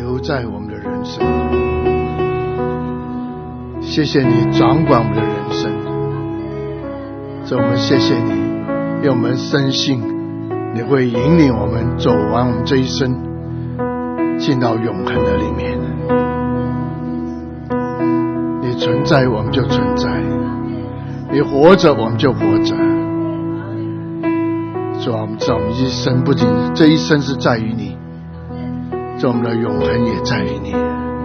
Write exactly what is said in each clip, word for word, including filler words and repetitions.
留在我们的人生。谢谢你掌管我们的人生，这我们谢谢你，因为我们深信你会引领我们走完我们这一生，进到永恒的里面。你存在我们就存在，你活着我们就活着。主啊，我们知道我们一生不仅这一生是在于你，这我们的永恒也在于你。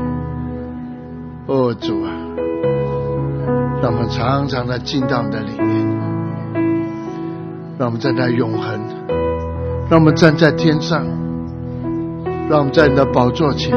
哦，主啊，让我们常常的进到你的里面，让我们站在永恒，让我们站在天上，让我们在你的宝座前。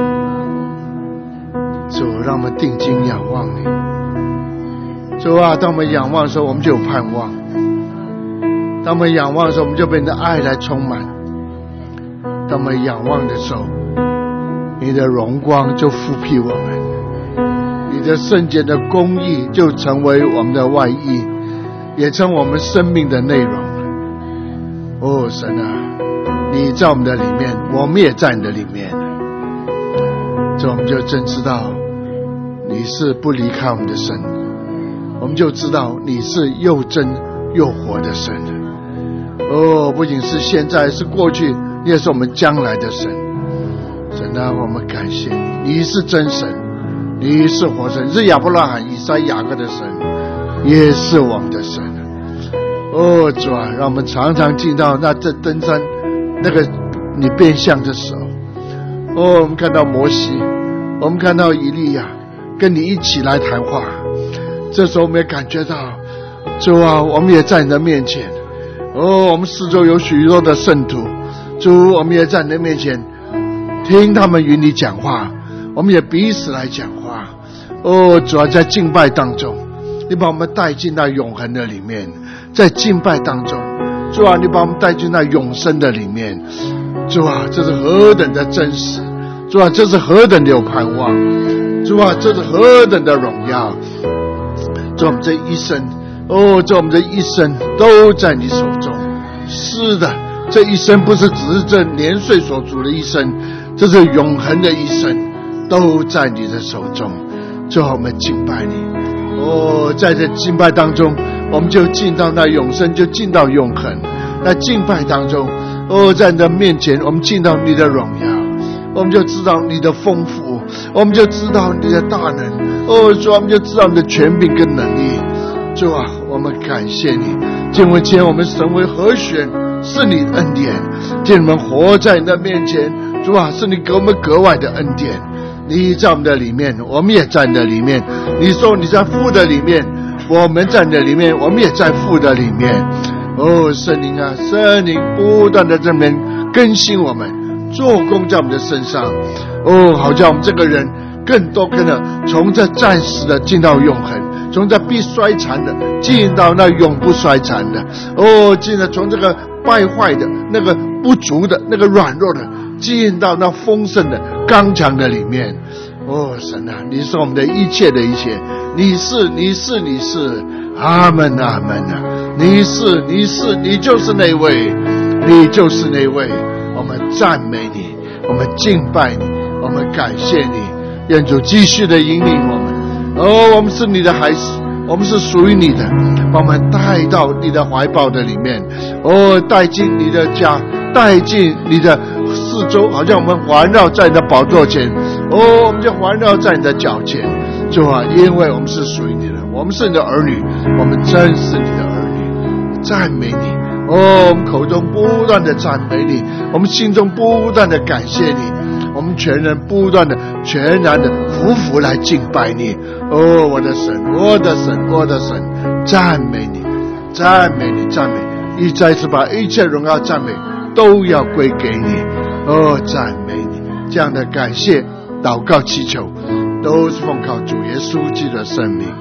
主，让我们定睛仰望你。主啊，当我们仰望的时候，我们就有盼望；当我们仰望的时候，我们就被你的爱来充满；当我们仰望的时候，你的荣光就覆庇我们，你的圣洁的公义就成为我们的外衣，也成我们生命的内容。哦，神啊，你在我们的里面，我们也在你的里面，这我们就真知道你是不离开我们的神，我们就知道你是又真又活的神。哦，不仅是现在，是过去，你也是我们将来的神。神啊，我们感谢你，你是真神，你是活神，是亚伯拉罕、以撒、雅各的神，也是我们的神。哦，主啊，让我们常常进到那这登山那个你变相的时候。哦，我们看到摩西，我们看到以利亚跟你一起来谈话，这时候我们也感觉到，主啊，我们也在你的面前。哦，我们四周有许多的圣徒，主，我们也在你的面前听他们与你讲话，我们也彼此来讲话。哦，主啊，在敬拜当中，你把我们带进那永恒的里面，在敬拜当中，主啊，你把我们带进那永生的里面。主啊，这是何等的真实，主啊，这是何等的有盼望，主啊，这是何等的荣耀。主啊，我们这一生，哦，这我们这一生都在你手中。是的，这一生不是只是这年岁所主的一生，这是永恒的一生，都在你的手中。最好我们敬拜你。哦，在这敬拜当中，我们就进到那永生，就进到永恒。那敬拜当中，哦，在你的面前，我们进到你的荣耀，我们就知道你的丰富，我们就知道你的大能。哦，主啊，我们就知道你的权柄跟能力。主啊，我们感谢你，今为前我们成为何选，是你恩典；见我们活在你的面前，主啊，是你给我们格外的恩典。你在我们的里面，我们也在你的里面。你说你在父的里面，我们在你的里面，我们也在父的里面。哦，圣灵啊，圣灵不断的这边更新我们，做工在我们的身上。哦，好叫我们这个人更多更的从这暂时的进到永恒，从这必衰残的进到那永不衰残的。哦，进了从这个败坏的那个不足的那个软弱的，进到那丰盛的刚强的里面。哦，神啊，你是我们的一切的一切，你是你是你是，阿们阿们啊！你是你是你就是那位，你就是那位。我们赞美你，我们敬拜你，我们感谢你。愿主继续的引领我们。哦，我们是你的孩子，我们是属于你的，把我们带到你的怀抱的里面。哦，带进你的家，带进你的四周，好像我们环绕在你的宝座前。哦，我们就环绕在你的脚前。主啊，因为我们是属于你的，我们是你的儿女，我们真是你的儿女，赞美你。哦，我们口中不断的赞美你，我们心中不断的感谢你，我们全人不断的全然的匍匐来敬拜你。哦，我的神，我的神，我的神，赞美你，赞美你，赞美你，一再次把一切荣耀赞美都要归给你。哦，赞美你，这样的感谢祷告祈求都是奉靠主耶稣基督的圣名。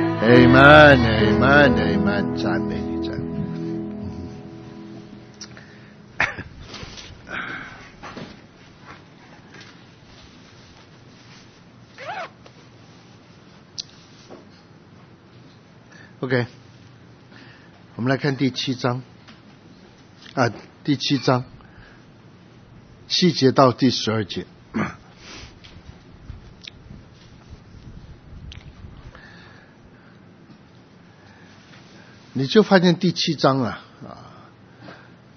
Amen Amen Amen， 赞美你，赞美你。OK， 我们来看第七章啊，第七章七节到第十二节。 你就发现第七章啊啊啊，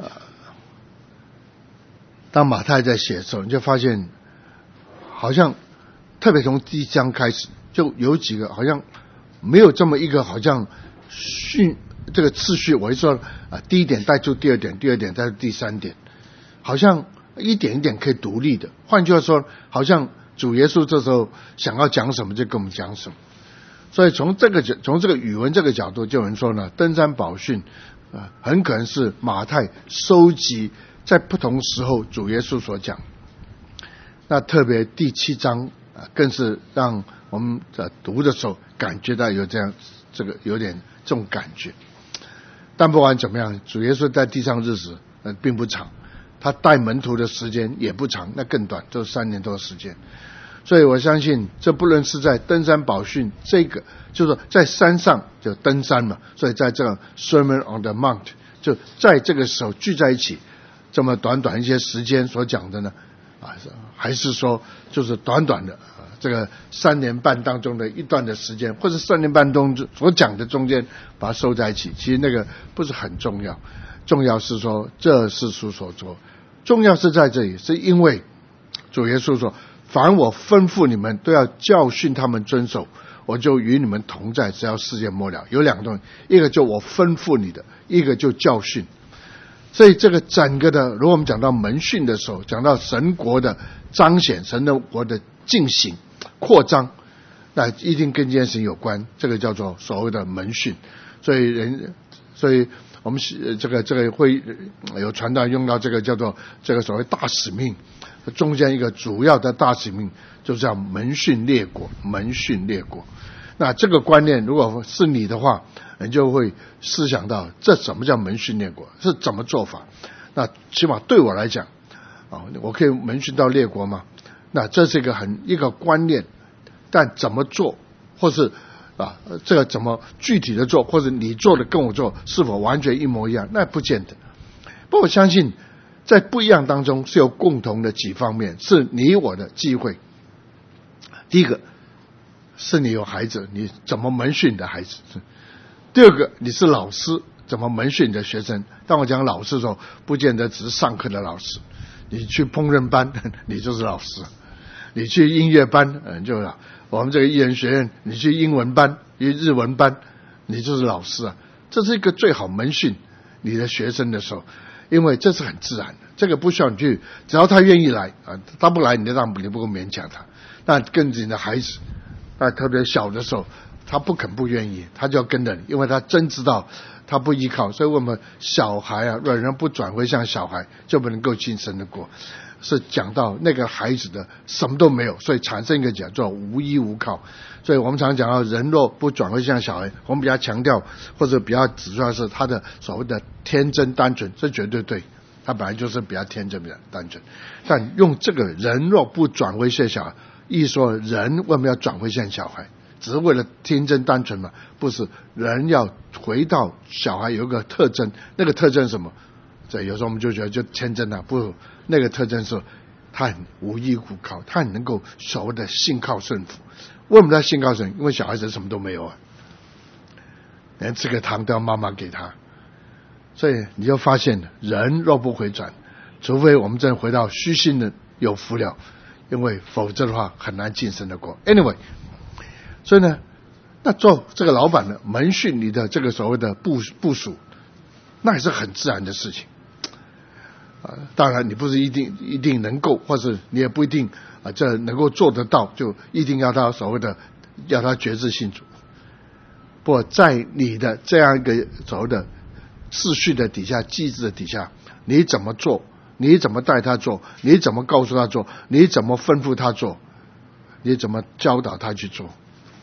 当马太在写的时候，你就发现好像特别从第一章开始，就有几个好像没有这么一个好像训这个次序，我就说啊，第一点带出第二点，第二点带出第三点，好像一点一点可以独立的。换句话说，好像主耶稣这时候想要讲什么就跟我们讲什么。所以从这个从这个语文这个角度，就有人说呢，登山宝训啊，很可能是马太收集在不同时候主耶稣所讲。那特别第七章啊，更是让我们在读的时候感觉到有这样这个有点这种感觉。但不管怎么样，主耶稣在地上日子呃并不长，他带门徒的时间也不长，那更短，就三年多的时间。所以我相信，这不论是在登山宝训这个，就是说在山上就登山嘛，所以在这个 Sermon on the Mount 就在这个时候聚在一起，这么短短一些时间所讲的呢，啊，还是说就是短短的啊这个三年半当中的一段的时间，或者三年半中所讲的中间把它收在一起，其实那个不是很重要，重要是说这是书所做，重要是在这里，是因为主耶稣说，凡我吩咐你们都要教训他们遵守，我就与你们同在，直到世界末了。有两个东西，一个就我吩咐你的，一个就教训。所以这个整个的，如果我们讲到门训的时候，讲到神国的彰显，神的国的进行扩张，那一定跟这件事情有关，这个叫做所谓的门训。所以人所以我们这个这个会有传道用到这个叫做这个所谓大使命，中间一个主要的大使命就叫门训列国，门训列国。那这个观念如果是你的话，你就会思想到这什么叫门训列国，是怎么做法。那起码对我来讲啊，我可以门训到列国吗？那这是一个很一个观念，但怎么做，或是啊这个怎么具体的做，或者你做的跟我做是否完全一模一样，那不见得。不过我相信在不一样当中是有共同的几方面，是你我的机会。第一个是你有孩子，你怎么门训你的孩子；第二个你是老师，怎么门训你的学生。当我讲老师的时候，不见得只是上课的老师，你去烹饪班你就是老师，你去音乐班嗯，就我们这个艺人学院，你去英文班、去日文班，你就是老师啊。这是一个最好门训你的学生的时候，因为这是很自然的，这个不需要你去，只要他愿意来啊，他不来你就让你不够勉强他。那跟着你的孩子，那特别小的时候，他不肯不愿意，他就要跟着你，因为他真知道他不依靠。所以我们小孩啊，若人不转回向小孩，就不能够进神的国。是讲到那个孩子的什么都没有，所以产生一个叫做无依无靠。所以我们常讲到人若不转回向小孩，我们比较强调或者比较指出来是他的所谓的天真单纯，这绝对对，他本来就是比较天真比较单纯。但用这个人若不转回向小孩，意思说人为什么要转回向小孩？只是为了天真单纯吗？不是，人要回到小孩有一个特征，那个特征是什么？这有时候我们就觉得就天真了，不，那个特征是他很无依无靠，他很能够所谓的信靠顺服。为什么他信靠神？因为小孩子什么都没有啊，连吃个糖都要妈妈给他。所以你就发现人若不回转，除非我们真的回到虚心的有福了，因为否则的话很难进神的国。 Anyway， 所以呢，那做这个老板的门训你的这个所谓的部部署，那也是很自然的事情。啊，当然你不是一定一定能够，或是你也不一定啊，这能够做得到，就一定要他所谓的要他决志信主。不过在你的这样一个所谓的秩序的底下、机制的底下，你怎么做？你怎么带他做？你怎么告诉他做？你怎么吩咐他做？你怎么教导他去做？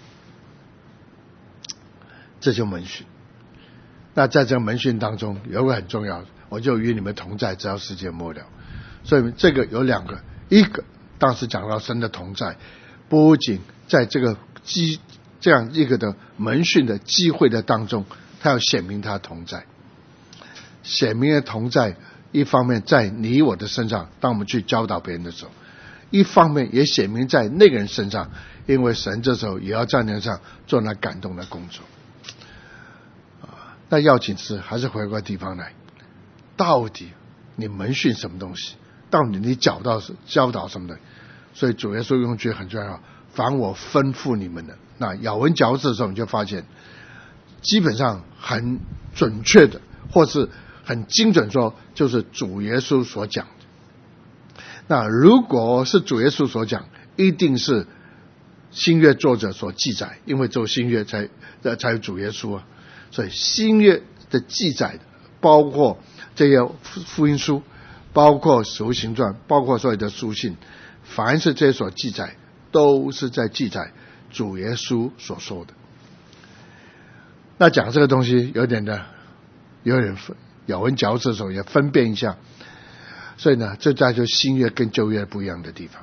这就门训。那在这个门训当中有一个很重要的，我就与你们同在，直到世界末了。所以这个有两个，一个当时讲到神的同在，不仅在这个机这样一个的门训的机会的当中，他要显明他同在。显明的同在，一方面在你我的身上，当我们去教导别人的时候，一方面也显明在那个人身上，因为神这时候也要在人上做那感动的工作。 那要紧是还是回过地方来，到底你门训什么东西，到底你教导教导什么的。所以主耶稣用句很重要，凡我吩咐你们的。那咬文嚼字的时候，你就发现基本上很准确的，或是很精准说，就是主耶稣所讲的。那如果是主耶稣所讲，一定是新约作者所记载，因为只有新约才才有主耶稣啊。所以新约的记载包括这些福音书，包括使徒行传，包括所有的书信，凡是这些所记载，都是在记载主耶稣所说的。那讲这个东西有点的有点咬文嚼字的时候也分辨一下，所以呢，这在就新约跟旧约不一样的地方。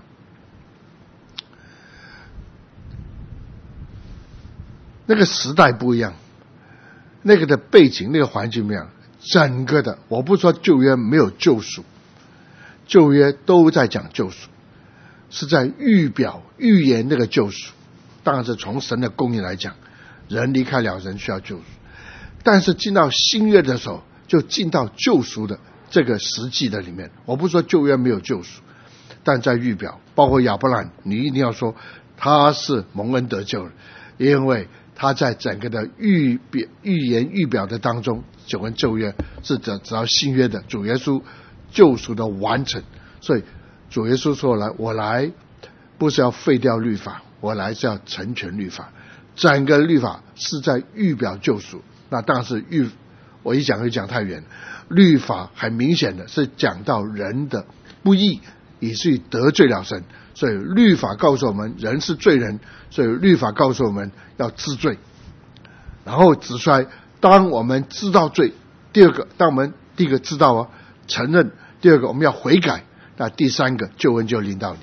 那个时代不一样，那个的背景那个环境不一样，整个的我不说旧约没有救赎，旧约都在讲救赎，是在预表预言那个救赎。当然是从神的公义来讲，人离开了人需要救赎，但是进到新约的时候就进到救赎的这个实际的里面。我不说旧约没有救赎，但在预表，包括亚伯兰，你一定要说他是蒙恩得救的，因为他在整个的预表预言预表的当中，就跟旧约是指指到新约的主耶稣救赎的完成。所以主耶稣说来，我来不是要废掉律法，我来是要成全律法。整个律法是在预表救赎。那当然是预，我一讲就讲太远，律法很明显的是讲到人的不义，以至于得罪了神。所以律法告诉我们人是罪人，所以律法告诉我们要知罪，然后指出来当我们知道罪，第二个当我们第一个知道啊承认，第二个我们要悔改，那第三个救恩就临到你。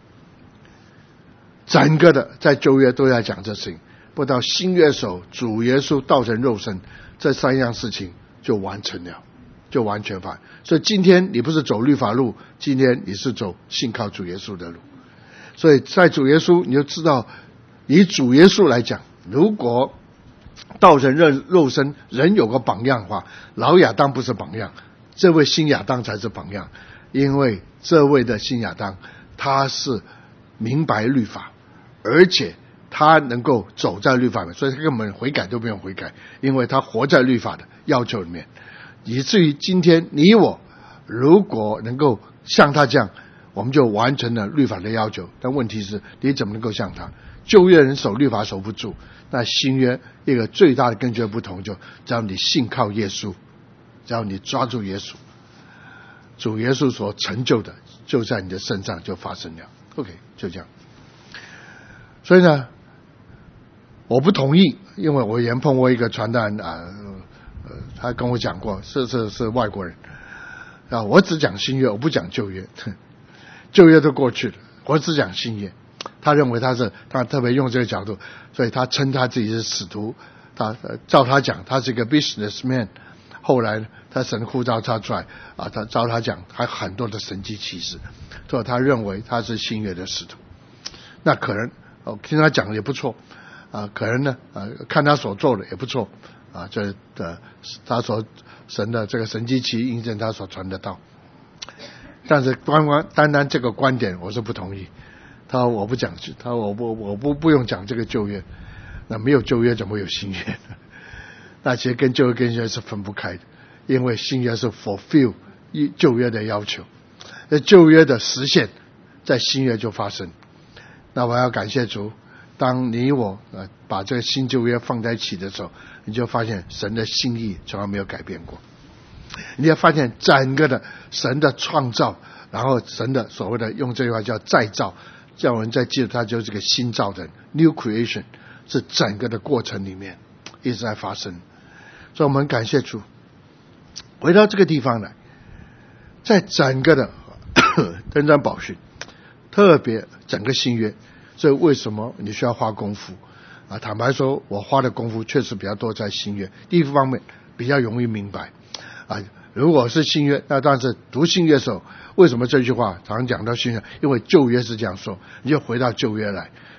整个的在旧约都在讲这事情，不到新约的时候主耶稣道成肉身，这三样事情就完成了，就完全发。所以今天你不是走律法路，今天你是走信靠主耶稣的路。所以在主耶稣你就知道，以主耶稣来讲，如果道成肉身人有个榜样的话，老亚当不是榜样，这位新亚当才是榜样。因为这位的新亚当他是明白律法，而且他能够走在律法里面，所以他根本悔改都不用悔改，因为他活在律法的要求里面。以至于今天你我如果能够像他这样，我们就完成了律法的要求。但问题是你怎么能够像他？旧约人守律法守不住，那新约一个最大的根据不同，就只要你信靠耶稣，只要你抓住耶稣，主耶稣所成就的就在你的身上就发生了。 OK， 就这样。所以呢，我不同意，因为我原碰过一个传道人啊，呃，他跟我讲过，是是是外国人啊，我只讲新约，我不讲旧约，旧约都过去了，我只讲新约。他认为他是他特别用这个角度，所以他称他自己是使徒。他照他讲，他是一个 businessman。后来他神呼召他出来啊，他照他讲，还很多的神迹奇事，所以他认为他是新约的使徒。那可能哦，听他讲的也不错啊，可能呢啊，看他所做的也不错啊，这的他所神的这个神迹奇印证他所传的道。但是光光单单这个观点我是不同意。他说我不讲，他说我不我不不用讲这个旧约，那没有旧约怎么会有新约？那其实跟旧约跟新约是分不开的，因为新约是 fulfill 旧约的要求，那旧约的实现在新约就发生。那我要感谢主，当你我呃把这个新旧约放在一起的时候，你就发现神的心意从来没有改变过。你要发现整个的神的创造，然后神的所谓的用这句话叫再造，叫人在记得它就是个新造的 new creation， 是整个的过程里面一直在发生。所以我们感谢主，回到这个地方来，在整个的登山宝训，特别整个新约，所以为什么你需要花功夫啊？坦白说，我花的功夫确实比较多在新约。第一方面比较容易明白啊，如果是新约，那当然是读新约的时候，为什么这句话常常讲到新约？因为旧约是这样说，你就回到旧约来。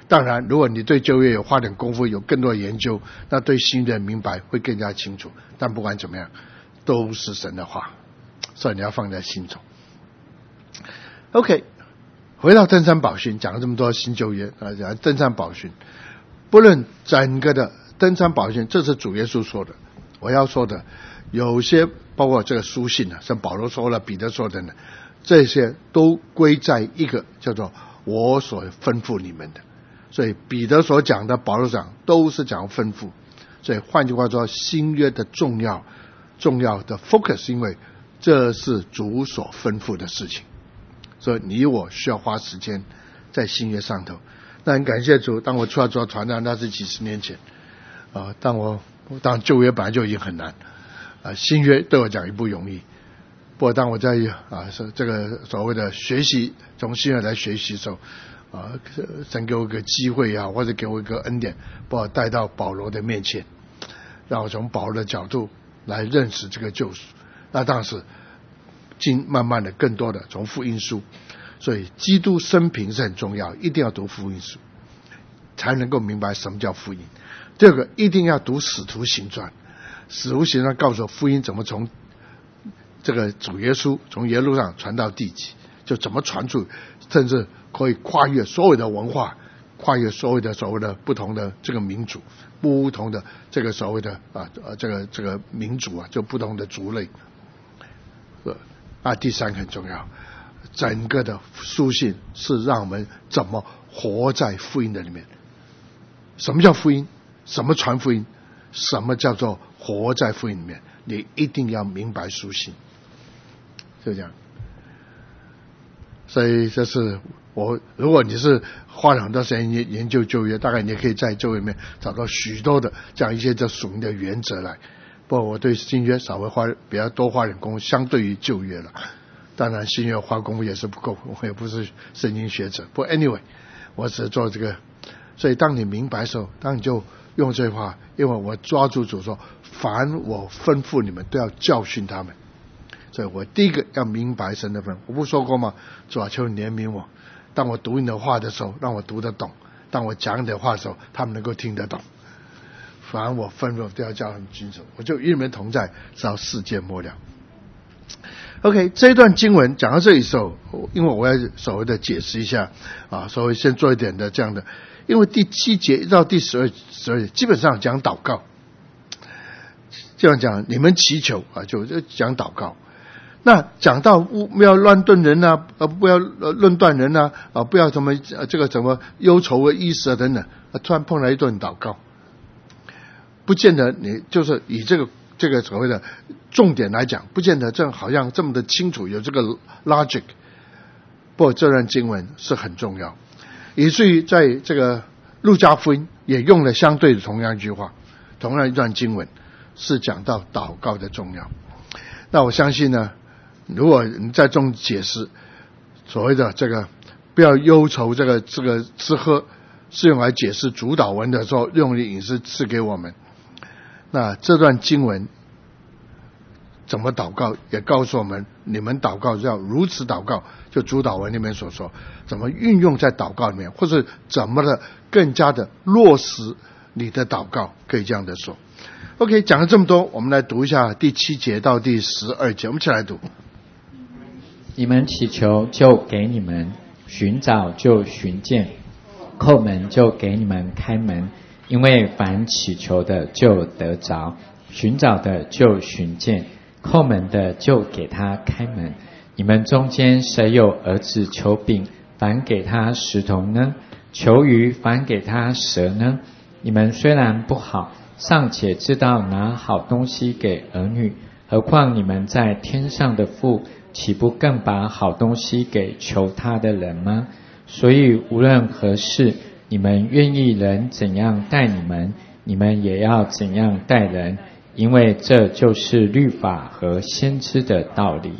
当然如果你对旧约有花点功夫，有更多的研究，那对新约明白会更加清楚。但不管怎么样，都是神的话，所以你要放在心中。 OK， 回到登山宝训，讲了这么多新旧约啊，讲登山宝训，不论整个的登山宝训，这是主耶稣说的。我要说的有些包括这个书信啊，像保罗说了，彼得说的呢，这些都归在一个叫做我所吩咐你们的。所以彼得所讲的，保罗讲都是讲吩咐。所以换句话说，新约的重要重要的 focus， 因为这是主所吩咐的事情，所以你我需要花时间在新约上头。那很感谢主，当我出来做传道，那是几十年前啊，当我当旧约本来就已经很难啊，新约对我讲也不容易。不过当我在啊这个所谓的学习，从新约来学习的时候啊，神给我一个机会啊，或者给我一个恩典，把我带到保罗的面前，让我从保罗的角度来认识这个救赎。那当时经慢慢的更多的从福音书，所以基督生平是很重要，一定要读福音书才能够明白什么叫福音。第二个，一定要读使徒行传，使徒行传告诉我福音怎么从这个主耶稣从耶路上传到地极，就怎么传出，甚至可以跨越所有的文化，跨越所有的所谓的不同的这个民族，不同的这个所谓的啊呃这个这个民族啊，就不同的族类。啊，第三个很重要，整个的书信是让我们怎么活在福音的里面。什么叫福音？什么传福音？什么叫做活在福音里面？你一定要明白书信，就这样。所以这是我，如果你是花了很多时间研究旧约，大概你也可以在旧约里面找到许多的这样一些这属灵的原则来。不过我对新约稍微花比较多花点功夫，相对于旧约了。当然新约花功夫也是不够，我也不是圣经学者。不过 anyway， 我只是做这个。所以当你明白的时候，当你就用这句话，因为我抓住主说，凡我吩咐你们都要教训他们。所以我第一个要明白神的份。我不说过吗？主啊，求你怜悯我。当我读你的话的时候，让我读得懂；当我讲你的话的时候，他们能够听得懂。凡我吩咐都要叫他们遵守，我就与你们同在，直到世界末了。OK， 这一段经文讲到这里的时候，因为我要所谓的解释一下啊，所以先做一点的这样的，因为第七节一到第十二十二节基本上讲祷告，这样讲你们祈求啊，就讲祷告。那讲到不要乱顿人啊，呃不要论断人啊，啊不要什么这个什么忧愁的意思啊等等，啊突然碰到一段祷告。不见得你就是以这个这个所谓的重点来讲，不见得这好像这么的清楚有这个 logic。不过这段经文是很重要，以至于在这个路加福音也用了相对的同样一句话，同样一段经文是讲到祷告的重要。那我相信呢，如果你在中解释所谓的这个不要忧愁这个这个吃喝，是用来解释主祷文的时候用的饮食赐给我们。那这段经文怎么祷告也告诉我们，你们祷告要如此祷告，就主祷文里面所说怎么运用在祷告里面，或是怎么的更加的落实你的祷告，可以这样的说。 OK， 讲了这么多，我们来读一下第七节到第十二节，我们一起来读。 你们祈求就给你们，寻找就寻见，叩门就给你们开门。因为凡祈求的就得着，寻找的就寻见，叩门的就给他开门。你们中间谁有儿子求饼，反给他石头呢？求鱼，反给他蛇呢？你们虽然不好，尚且知道拿好东西给儿女，何况你们在天上的父，岂不更把好东西给求他的人吗？所以无论何事，你们愿意人怎样待你们，你们也要怎样待人，因为这就是律法和先知的道理。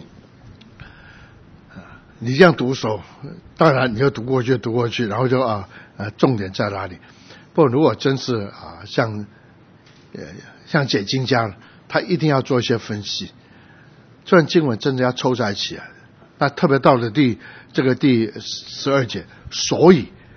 你这样读熟，当然你就读过去读过去，然后就啊呃重点在哪里？不过如果真是啊像呃像解经家，他一定要做一些分析。这段经文真的要凑在一起啊。那特别到了第这个第十二节，所以。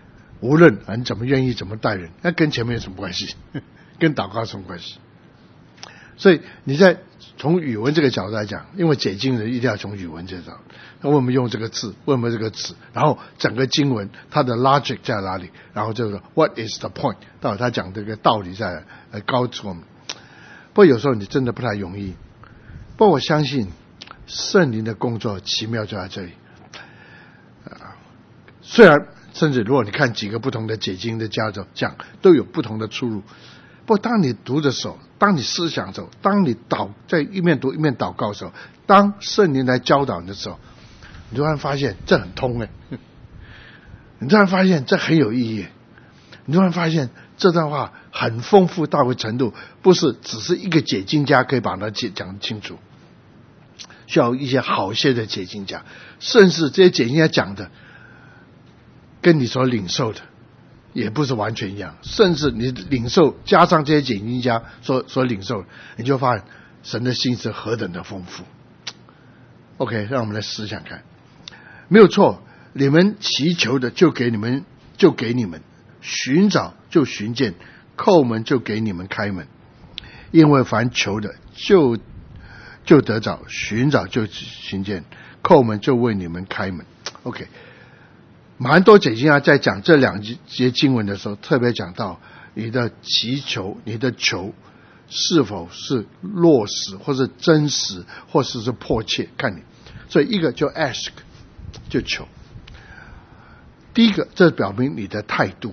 无论你怎么愿意怎么待人，那跟前面有什么关系？跟祷告有什么关系？所以你在从语文这个角度来讲，因为解经人一定要从语文这角度，那我们用这个字，为什么这个词，然后整个经文它的 logic 在哪里，然后这个 what is the point， 到底他讲这个道理在来告诉我们。不过有时候你真的不太容易，不过我相信圣灵的工作奇妙就在这里。啊，虽然甚至如果你看几个不同的解经的家长讲，都有不同的出入。不过当你读的时候，当你思想的时候，当你祷在一面读一面祷告的时候，当圣灵来教导你的时候，你突然发现这很通哎，你突然发现这很有意义，你突然发现这段话很丰富到个程度，不是只是一个解经家可以把它讲清楚，需要一些好些的解经家，甚至这些解经家讲的跟你所领受的也不是完全一样，甚至你领受加上这些解经家所所领受，你就发现神的心是何等的丰富。 OK， 让我们来思想看，没有错，你们祈求的就给你们就给你们，寻找就寻见，叩门就给你们开门，因为凡求的就就得着，寻找就寻见，叩门就为你们开门。 OK，蛮多解经家在讲这两节经文的时候，特别讲到你的祈求，你的求是否是落实，或是真实，或是是迫切，看你。所以一个就 ask， 就求。第一个，这表明你的态度。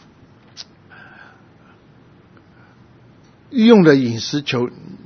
用的饮食求，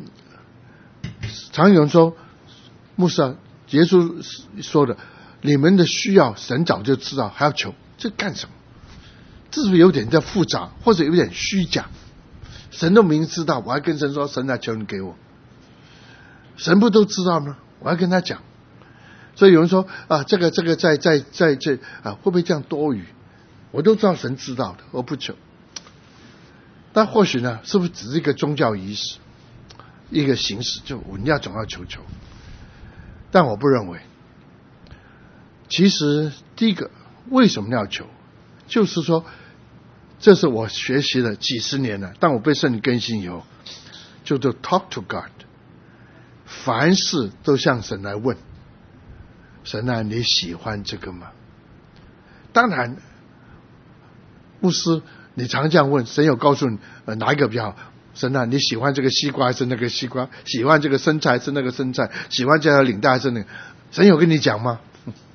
常有人说，牧师啊，耶稣说的，你们的需要神早就知道，还要求，这干什么？这是不是有点在复杂，或者有点虚假？神都明知道，我还跟神说，神啊，求你给我。神不都知道吗？我还跟他讲。所以有人说啊，这个这个在在在这啊，会不会这样多余？我都知道神知道的，我不求。但或许呢，是不是只是一个宗教仪式，一个形式，就我们要总要求求。但我不认为。其实第一个，为什么要求？就是说，这是我学习了几十年了，当我被圣灵更新以后，就就 talk to God， 凡事都向神来问，神啊，你喜欢这个吗？当然，牧师，你常这样问，神有告诉你、呃、哪一个比较好？神啊，你喜欢这个西瓜还是那个西瓜？喜欢这个生菜还是那个生菜？喜欢这条领带还是那个？神有跟你讲吗？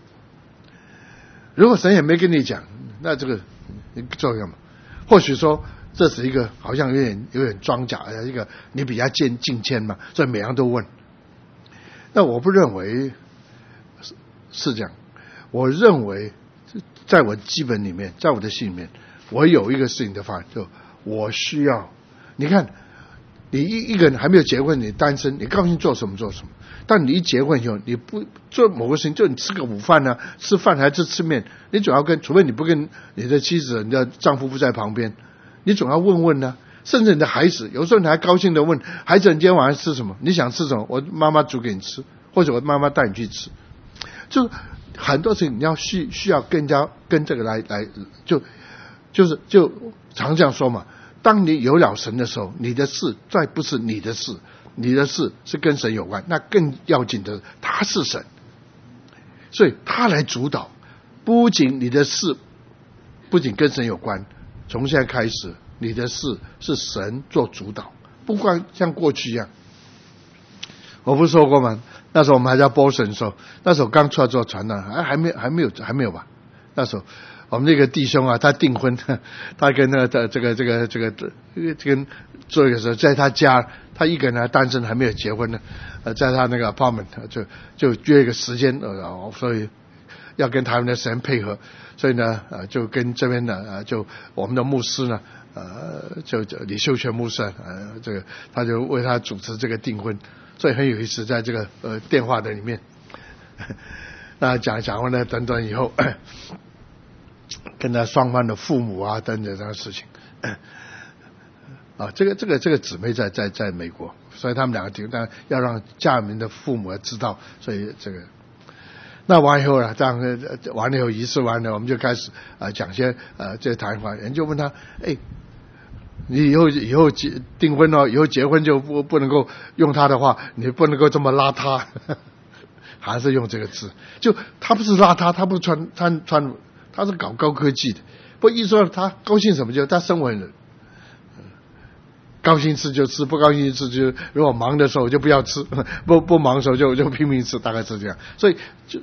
如果神也没跟你讲，那这个重要吗？或许说这是一个好像有点有点装假的一个，你比较近近谦嘛，所以每样都问。那我不认为是是这样，我认为在我基本里面，在我的心里面，我有一个事情的发，就我需要。你看，你一一个人还没有结婚，你单身，你高兴做什么做什么。但你一结婚以后，你不做某个事情，就你吃个午饭呢、啊，吃饭还是吃面，你总要跟，除非你不跟你的妻子、你的丈夫不在旁边，你总要问问呢、啊。甚至你的孩子，有时候你还高兴的问孩子：“你今天晚上吃什么？你想吃什么？我妈妈煮给你吃，或者我妈妈带你去吃。”就很多事情你要需需要跟人家跟这个来来，就就是就常这样说嘛。当你有了神的时候，你的事再不是你的事，你的事是跟神有关，那更要紧的，他是神，所以他来主导。不仅你的事不仅跟神有关，从现在开始，你的事是神做主导，不光像过去一样。我不是说过吗？那时候我们还在波神的时候，那时候刚出来做传道，还还没还没有还没有吧？那时候我们那个弟兄啊，他订婚，他跟那个这个这个这个这个做一个时候，在他家，他一个人还单身，还没有结婚呢。呃，在他那个 apartment 就就约一个时间，呃，所以要跟他们的神配合，所以呢，呃，就跟这边的呃，就我们的牧师呢，呃，就李秀全牧师，呃，这个他就为他主持这个订婚，所以很有意思，在这个呃电话的里面，那讲讲完了等等以后。跟他双方的父母啊等等这样的事情，啊，这个这个这个姊妹在在在美国，所以他们两个但要让家里面的父母知道，所以这个那完以后呢，这样完了以后仪式完了，我们就开始啊、呃、讲些呃这谈话。人就问他，哎，你以后以后结订婚了，以后结婚就不不能够用他的话，你不能够这么邋遢，还是用这个字。就他不是邋遢，他不是穿穿穿，他是搞高科技的。不一说他高兴什么就他生活人。高兴吃就吃，不高兴吃就如果忙的时候就不要吃，不不忙的时候就就拼命吃，大概是这样。所以就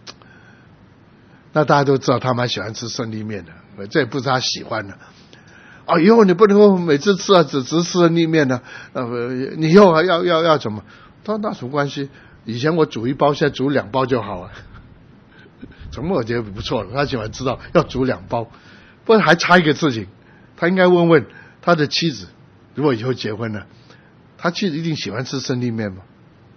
那大家都知道他蛮喜欢吃生力面的，这也不是他喜欢的。啊，以后你不能够每次吃啊只只吃生力面呢，呃，你以后还要要要怎么？他说那什么关系？以前我煮一包，现在煮两包就好了。怎么我觉得不错了？他喜欢知道要煮两包，不过还差一个事情，他应该问问他的妻子。如果以后结婚了，他妻子一定喜欢吃生力面吗？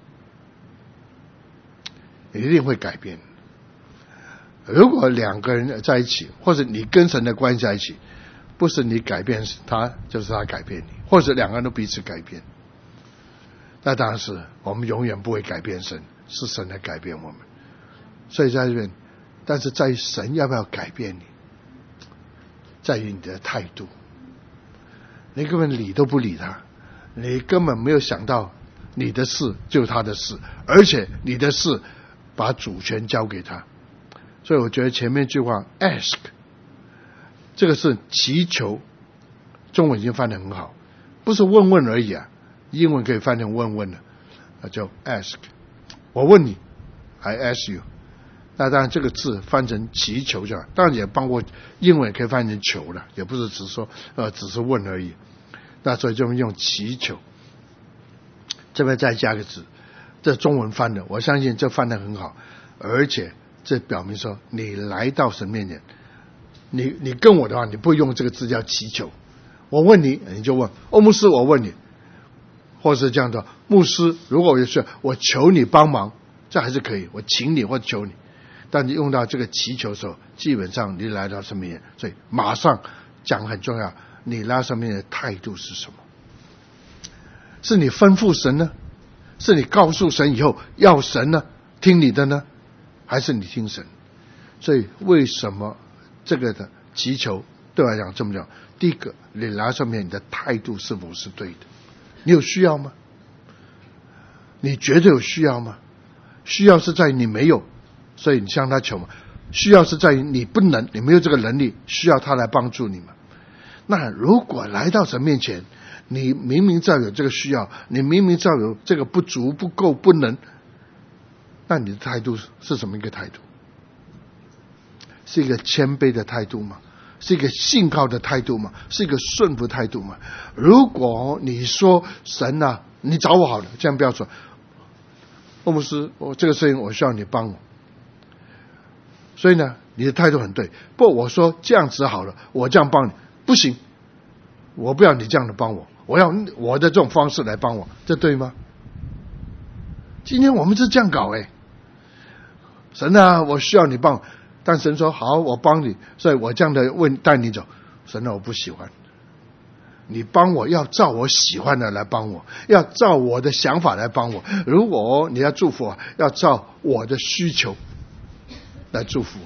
一定会改变。如果两个人在一起，或者你跟神的关系在一起，不是你改变他，就是他改变你，或者两个人都彼此改变。那当然是我们永远不会改变神，是神来改变我们。所以在这边，但是在于神要不要改变你，在于你的态度。你根本理都不理他，你根本没有想到你的事就是他的事，而且你的事把主权交给他。所以我觉得前面一句话 ask 这个是祈求，中文已经翻得很好，不是问问而已啊，英文可以翻成问问了，叫 ask。 我问你 I ask you， 那当然这个字翻成祈求就好，当然也包括英文也可以翻成求了，也不是只说呃只是问而已。那所以就用祈求，这边再加个字，这中文翻的，我相信这翻得很好，而且这表明说你来到神面前，你你跟我的话，你不会用这个字叫祈求。我问你，你就问欧牧师，我问你，或是这样的牧师，如果我是我求你帮忙，这还是可以，我请你或者求你。但你用到这个祈求的时候，基本上你来到神面前，所以马上讲很重要，你来到神面前的态度是什么？是你吩咐神呢？是你告诉神以后要神呢听你的呢？还是你听神？所以为什么这个的祈求对我来讲这么重要？第一个，你来上面你的态度是否是对的？你有需要吗？你觉得有需要吗？需要是在于你没有，所以你向他求嘛。需要是在于你不能，你没有这个能力，需要他来帮助你嘛。那如果来到神面前，你明明知道有这个需要，你明明知道有这个不足、不够、不能，那你的态度是什么一个态度？是一个谦卑的态度吗？是一个信靠的态度吗？是一个顺服态度吗？如果你说神啊，你找我好了，这样不要说，欧牧师，我这个事情我需要你帮我。所以呢，你的态度很对。不，我说这样子好了，我这样帮你不行，我不要你这样的帮我，我要我的这种方式来帮我，这对吗？今天我们是这样搞哎，神啊，我需要你帮我，但神说好，我帮你，所以我这样的问带你走。神啊，我不喜欢，你帮我要照我喜欢的来帮我，要照我的想法来帮我。如果你要祝福我，要照我的需求来祝福我。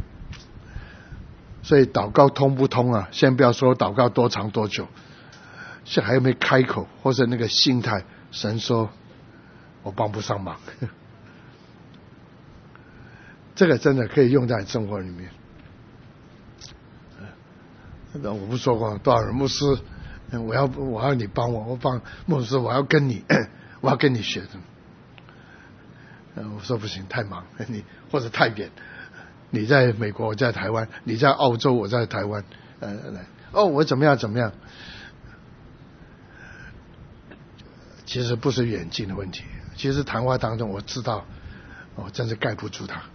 所以祷告通不通啊？先不要说祷告多长多久，是还没开口，或者那个心态，神说我帮不上忙。这个真的可以用在生活里面。我不说过多少人牧师，我要我要你帮我，我帮牧师，我要跟你，我要跟你学的。我说不行，太忙，你或者太远。你在美国，我在台湾；你在澳洲，我在台湾。呃，来，哦，我怎么样怎么样？其实不是远近的问题，其实谈话当中我知道，我真是盖不住他。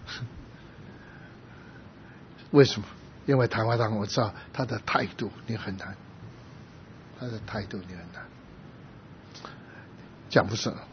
为什么？因为谈话当中我知道他的态度你很难，他的态度你很难。讲不是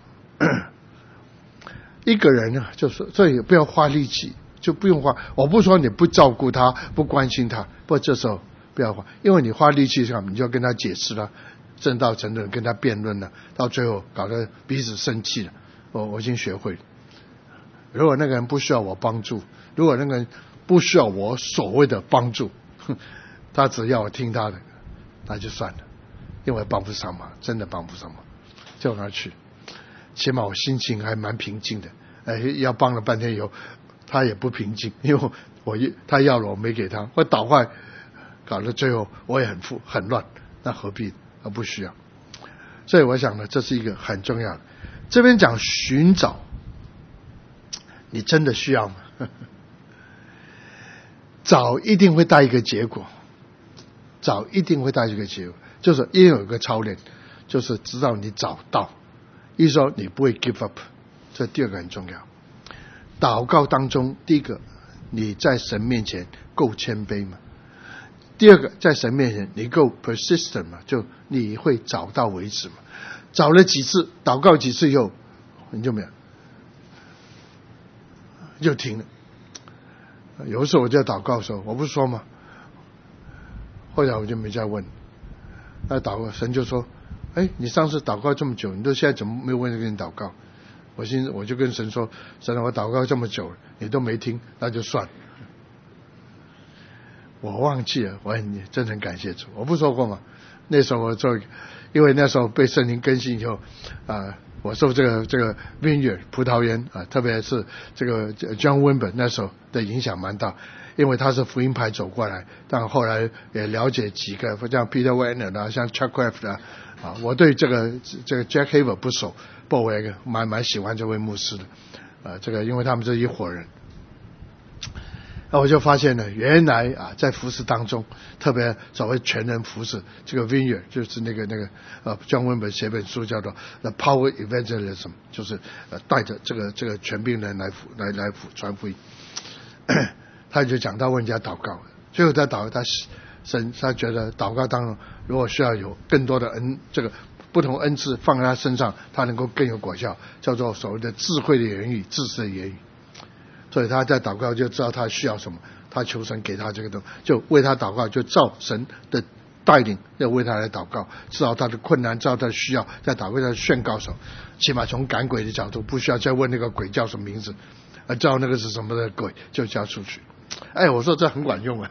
一个人呢，就是所以不要花力气。就不用花，我不说你不照顾他，不关心他，不过这时候不要花，因为你花力气上，你就要跟他解释了，正道成人跟他辩论了，到最后搞得彼此生气了。我我已经学会了， 如果那个人不需要我帮助，如果那个人不需要我所谓的帮助，他只要我听他的，那就算了，因为帮不上忙，真的帮不上忙，就让他去。起码我心情还蛮平静的。哎，要帮了半天以后，他也不平静，因为我他要了我没给他，我倒坏，搞到最后我也很富很乱，那何必？而不需要。所以我想呢，这是一个很重要的。这边讲寻找，你真的需要吗？找一定会带一个结果，找一定会带一个结果，就是一定有一个操练，就是直到你找到，意思说你不会 give up， 这第二个很重要。祷告当中，第一个你在神面前够谦卑吗？第二个在神面前你够 persistent 吗？就你会找到为止吗？找了几次，祷告几次以后，你就没有，就停了。有的时候我在祷告的时候，我不是说吗？后来我就没再问。那祷告神就说：“哎，你上次祷告这么久，你都现在怎么没有问人跟你祷告？”我心我就跟神说：“神啊，我祷告这么久了，你都没听，那就算了。”我忘记了，我很真的很感谢主。我不说过吗？那时候我做，因为那时候被圣灵更新以后，啊、呃，我受这个这个 vineyard 葡萄园啊、呃，特别是这个 John Wimber 那时候的影响蛮大，因为他是福音派走过来，但后来也了解几个，像 Peter Wagner 啊，像 Chuck Craft 啊，啊，我对这个这个 Jack Haver 不熟，不过我也蛮蛮喜欢这位牧师的，啊、呃，这个因为他们是一伙人。那我就发现呢，原来啊，在服事当中，特别所谓全人服事，这个 vineyard 就是那个那个呃，John Wimber 写本书叫做 The Power Evangelism， 就是呃带着这个这个全病人来来来传福音。他就讲到问人家祷告，最后他祷告，他神他觉得祷告当中如果需要有更多的恩，这个不同恩赐放在他身上，他能够更有果效，叫做所谓的智慧的言语、知识的言语。所以他在祷告就知道他需要什么，他求神给他这个东西，就为他祷告，就照神的带领要为他来祷告，知道他的困难，知道他的需要，在祷告上宣告什么，起码从赶鬼的角度不需要再问那个鬼叫什么名字，而知道那个是什么的鬼就叫出去。哎，我说这很管用啊！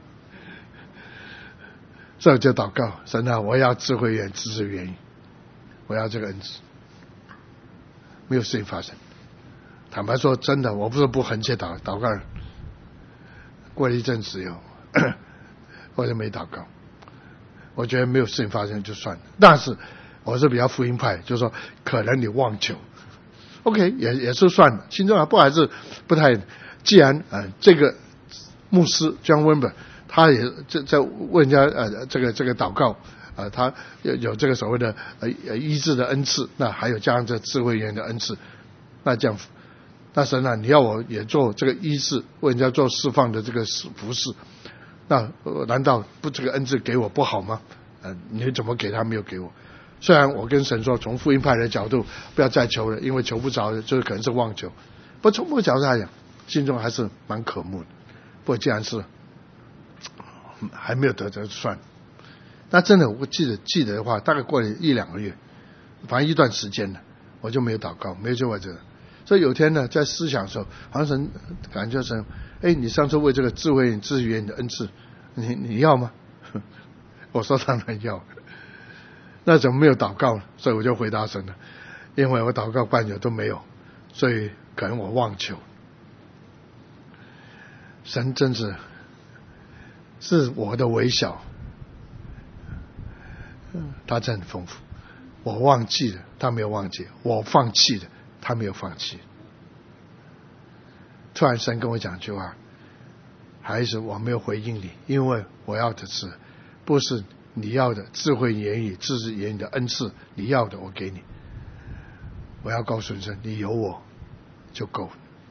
所以我就祷告神啊，我要智慧言知识言语，我要这个恩赐，没有事情发生。坦白说，真的，我不是不横切祷祷告。过了一阵子以后，我就没祷告。我觉得没有事情发生就算了。但是我是比较福音派，就是说可能你忘求 ，OK 也也是算了。心中还不还是不太。既然呃这个牧师 John Wimber 他也在在问人家呃这个这个祷告。呃，他有有这个所谓的呃医治的恩赐，那还有加上这智慧言的恩赐，那这样。那神啊，你要我也做这个医治，为人家做释放的这个服事，那、呃、难道不这个恩赐给我不好吗？呃，你怎么给他没有给我？虽然我跟神说，从福音派的角度不要再求了，因为求不着，就是可能是妄求。不过从我角度来讲，心中还是蛮渴慕的。不过既然是还没有得着，算了。那真的，我记得记得的话，大概过了一两个月，反正一段时间了，我就没有祷告，没有就为这个。所以有天呢，在思想的时候，好像神感觉神，哎，你上次为这个智慧智言的恩赐，你你要吗？我说当然要。那怎么没有祷告呢？所以我就回答神了，因为我祷告半久都没有，所以可能我忘求。神真是是我的微小，他真很丰富。我忘记了，他没有忘记；我放弃了，他没有放弃。突然神跟我讲一句话，孩子，我没有回应你，因为我要的是不是你要的智慧言语、知识言语的恩赐，你要的我给你。我要告诉你神，你有我就够，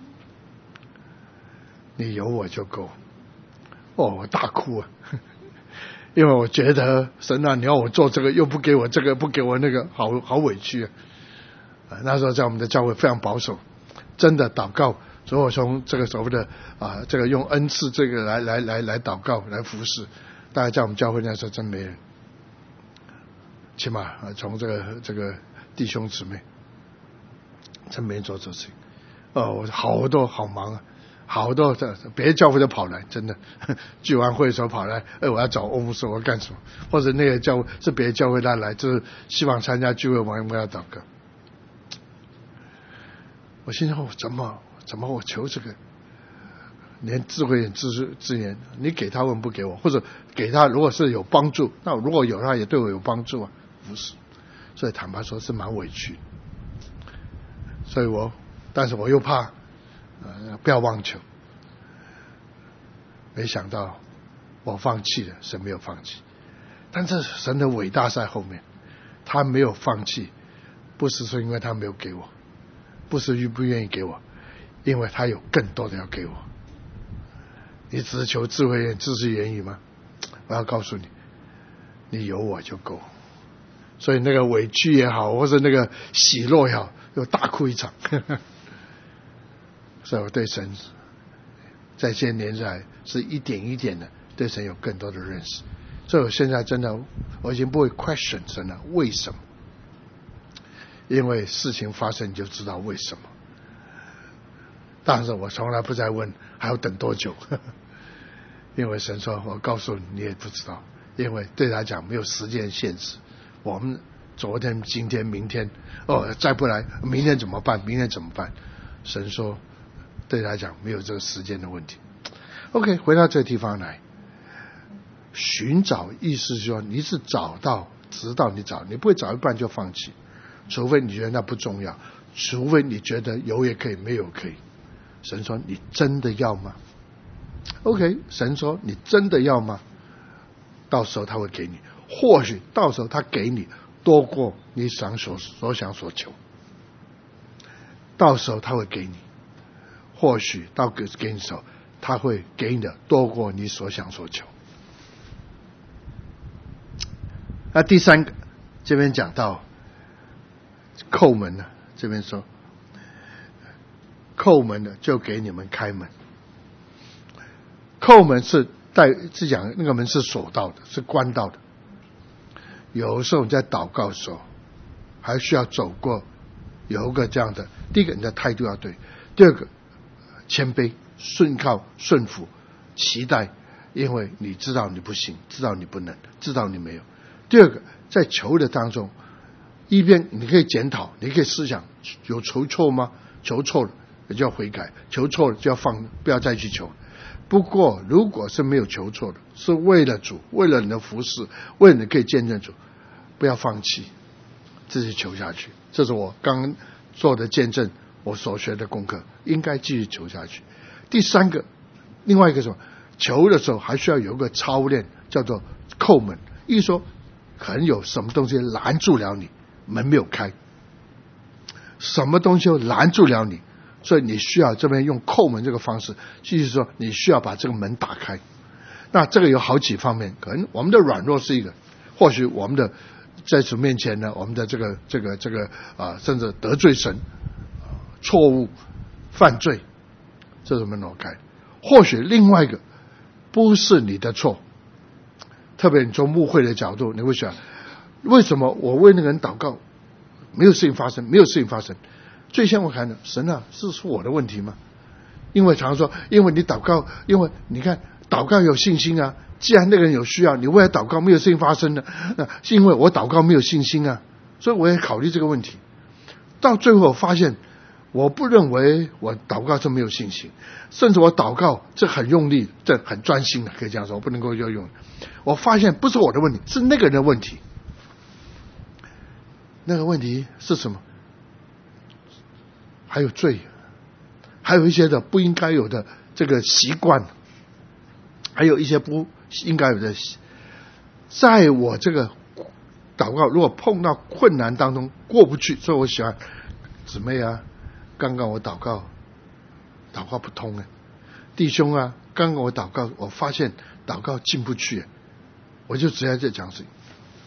你有我就够。哦，我大哭啊！因为我觉得神啊，你要我做这个，又不给我这个，不给我那个，好好委屈啊！啊，那时候在我们的教会非常保守，真的祷告，所以我从这个所谓的啊，这个用恩赐这个来来来来祷告来服侍，大概在我们教会那时候真没人，起码啊从这个这个弟兄姊妹真没人做这事情。 哦，我好多好忙啊，好多的别的教会都跑来，真的聚完会的时候跑来，哎，我要找欧姆斯，我要干什么？或者那个教会是别的教会他来，就是希望参加聚会，我我要祷告。我心想，我怎么怎么我求这个，连智慧知识资源你给他问不给我，或者给他如果是有帮助，那如果有他也对我有帮助啊，不是，所以坦白说是蛮委屈。所以我但是我又怕呃不要妄求，没想到我放弃了，神没有放弃，但这神的伟大在后面，他没有放弃，不是说因为他没有给我，不是愿不愿意给我，因为他有更多的要给我。你只是求智慧知识言语吗？我要告诉你，你有我就够。所以那个委屈也好，或者那个喜乐也好，又大哭一场。所以我对神在这些年来是一点一点的对神有更多的认识。所以我现在真的我已经不会 question 神了，为什么？因为事情发生你就知道为什么。但是我从来不再问还要等多久，因为神说我告诉你你也不知道，因为对他讲没有时间限制。我们昨天今天明天哦再不来明天怎么办，明天怎么办，神说对他讲没有这个时间的问题。 OK， 回到这个地方来，寻找意思是说你是找到直到你找，你不会找一半就放弃，除非你觉得那不重要，除非你觉得有也可以没有可以。神说你真的要吗？ OK， 神说你真的要吗？到时候他会给你，或许到时候他给你多过你想所所想所求，到时候他会给你，或许到给给你的时候他会给你的多过你所想所求。那第三个这边讲到叩门呢，这边说叩门的就给你们开门。叩门是带是讲那个门是锁到的，是关到的。有时候你在祷告的时候还需要走过有一个这样的，第一个你的态度要对，第二个谦卑顺靠顺服期待，因为你知道你不行，知道你不能，知道你没有。第二个在求的当中，一边你可以检讨，你可以思想有求错吗？求错了就要悔改，求错了就要放，不要再去求。不过如果是没有求错的，是为了主，为了你的服侍，为了你可以见证主，不要放弃，继续求下去。这是我刚做的见证，我所学的功课，应该继续求下去。第三个，另外一个什么？求的时候还需要有一个操练，叫做叩门。意思说可能有什么东西拦住了你，门没有开，什么东西拦住了你，所以你需要这边用叩门这个方式，就是说你需要把这个门打开。那这个有好几方面，可能我们的软弱是一个，或许我们的在主面前呢，我们的这个这个这个啊，甚至得罪神、错误、犯罪，这是门挪开。或许另外一个不是你的错，特别你从牧会的角度，你会想，为什么我为那个人祷告，没有事情发生，没有事情发生？最先我看的神啊，是是我的问题吗？因为常说，因为你祷告，因为你看祷告有信心啊。既然那个人有需要，你为了祷告没有事情发生呢，那是因为我祷告没有信心啊。所以我也考虑这个问题。到最后我发现，我不认为我祷告是没有信心，甚至我祷告这很用力，这很专心的，可以这样说，我不能够要用。我发现不是我的问题，是那个人的问题。那个问题是什么？还有罪，还有一些的不应该有的这个习惯，还有一些不应该有的。在我这个祷告如果碰到困难当中过不去，所以我喜欢姊妹啊，刚刚我祷告祷告不通啊，弟兄啊，刚刚我祷告我发现祷告进不去，我就直接在讲事情。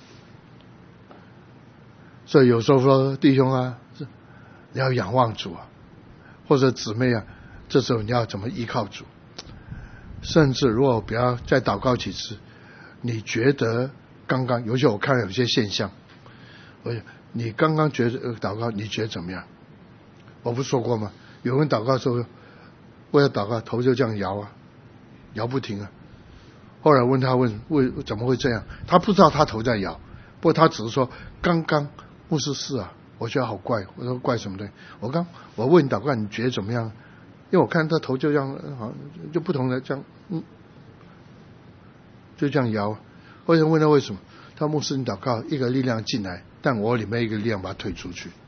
所以有时候说弟兄啊，你要仰望主啊，或者姊妹啊，这时候你要怎么依靠主？甚至如果不要再祷告几次，你觉得刚刚，尤其我看到有些现象，你刚刚觉得祷告你觉得怎么样？我不说过吗？ 有人祷告的时候，为了祷告头就这样摇啊，摇不停啊。后来问他问为怎么会这样，他不知道他头在摇，不过他只是说刚刚牧师是啊，我觉得好怪。我说怪什么的？我刚我问你祷告，你觉得怎么样？因为我看他头就这样，好就不同的这样，嗯，就这样摇。后来问他为什么？他说牧师，你祷告一个力量进来，但我里面一个力量把它推出去。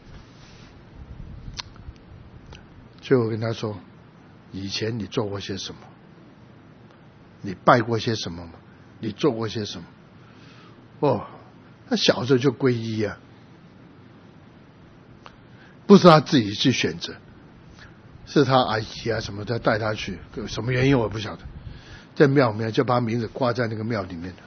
最后跟他说，以前你做过些什么？你拜过些什么吗？你做过些什么？哦，他小时候就皈依啊，不是他自己去选择，是他阿姨啊什么的带他去，什么原因我不晓得。在庙里面就把他名字挂在那个庙里面。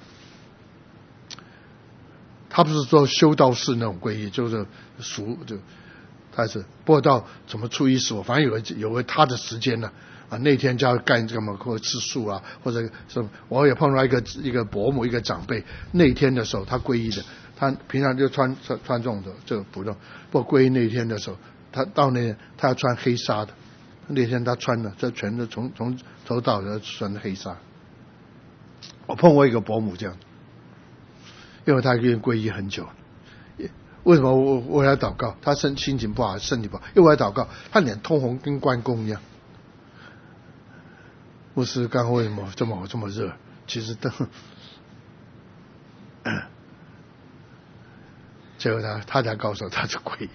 他不是说修道士那种皈依，就是俗就他是，不过到怎么初一十五，反正有个有个他的时间呢啊，那天就要干什么或者吃素啊，或者什么。我也碰到一个一个伯母一个长辈，那天的时候他皈依的，他平常就穿穿穿这种的这个服装，不过皈依那天的时候，他到那天他要穿黑纱的，那天他穿的这全都从从头到尾穿的黑纱。我碰过一个伯母这样，因为他已经皈依很久了。为什么我我来祷告？他身心情不好，身体不好，因为我来祷告，他脸通红，跟关公一样。牧师刚为什么这么这么热？其实都，结果他他才告诉我他是皈依。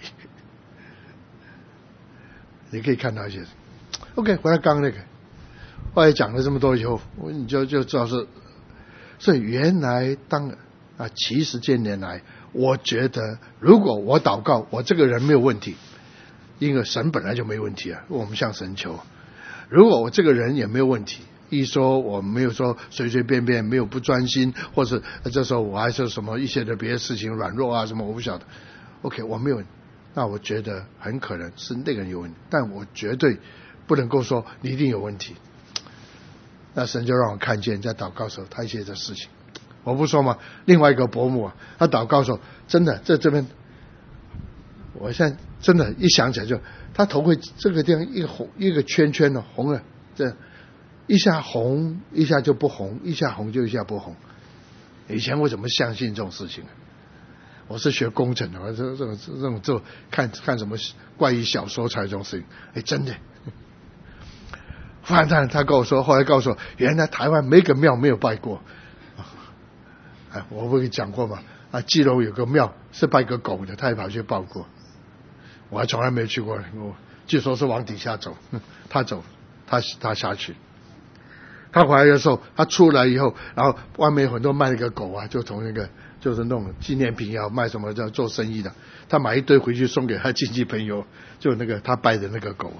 你可以看到一些 ，OK， 回来刚刚那个，后来讲了这么多以后，你就就知道是，所以原来当啊，其实这年来。我觉得如果我祷告我这个人没有问题，因为神本来就没问题啊，我们向神求。如果我这个人也没有问题，一说我没有说随随便便，没有不专心，或者这时候我还是什么一些的别的事情软弱啊什么我不晓得， OK 我没有问题，那我觉得很可能是那个人有问题，但我绝对不能够说你一定有问题。那神就让我看见在祷告的时候他一些的事情。我不说嘛，另外一个伯母啊，他祷告说，真的在这边，我现在真的，一想起来就，他头会这个地方一个红一个圈圈的红了，这一下红一下就不红，一下红就一下不红。以前我怎么相信这种事情啊？我是学工程的，我这这种这种这种看看什么怪异小说才这种事情，哎，真的。反正他跟我说，后来告诉我，原来台湾没个庙没有拜过。哎，我不是讲过嘛？啊，基隆有个庙是拜个狗的，他也跑去拜过，我还从来没去过。我据说是往底下走，他走，他他下去。他回来的时候，他出来以后，然后外面有很多卖那个狗啊，就从那个就是那种纪念品要卖什么叫做生意的，他买一堆回去送给他亲戚朋友，就那个他拜的那个狗啊。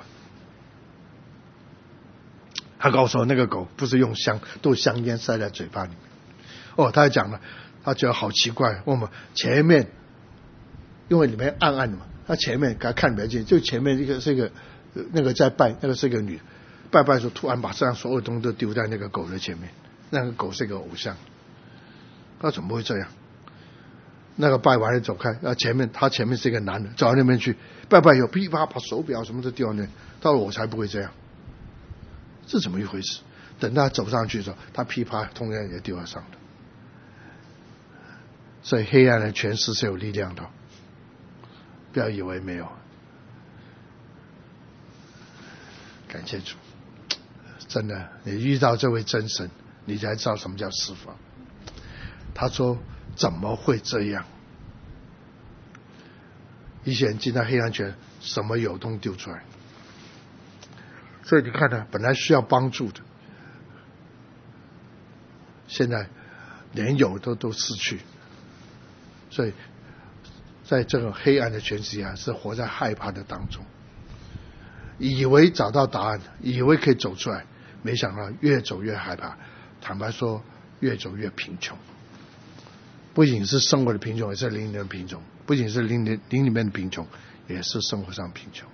他告诉我那个狗不是用香，都香烟塞在嘴巴里面。哦，他还讲了，他觉得好奇怪，我们前面因为里面暗暗的嘛，他前面给他看不见，就前面一个是一个那个在拜，那个是一个女的，拜拜的时候突然把身上所有东西都丢在那个狗的前面，那个狗是一个偶像，他怎么会这样？那个拜完了走开，那前面他前面是一个男的，走到那边去拜拜以后，噼啪把手表什么都丢到那，到了我才不会这样，这怎么一回事？等他走上去的时候，他噼啪同样也丢在上头。所以黑暗的权势是有力量的，不要以为没有。感谢主，真的，你遇到这位真神，你才知道什么叫释放。他说怎么会这样？一些人进到黑暗权，什么有东丢出来。所以你看呢，本来需要帮助的，现在连有都都失去。所以在这个黑暗的权势下，是活在害怕的当中，以为找到答案，以为可以走出来，没想到越走越害怕，坦白说越走越贫穷。不仅是生活的贫穷，也是灵里的贫穷，不仅是灵里灵里面的贫穷，也是生活上贫穷。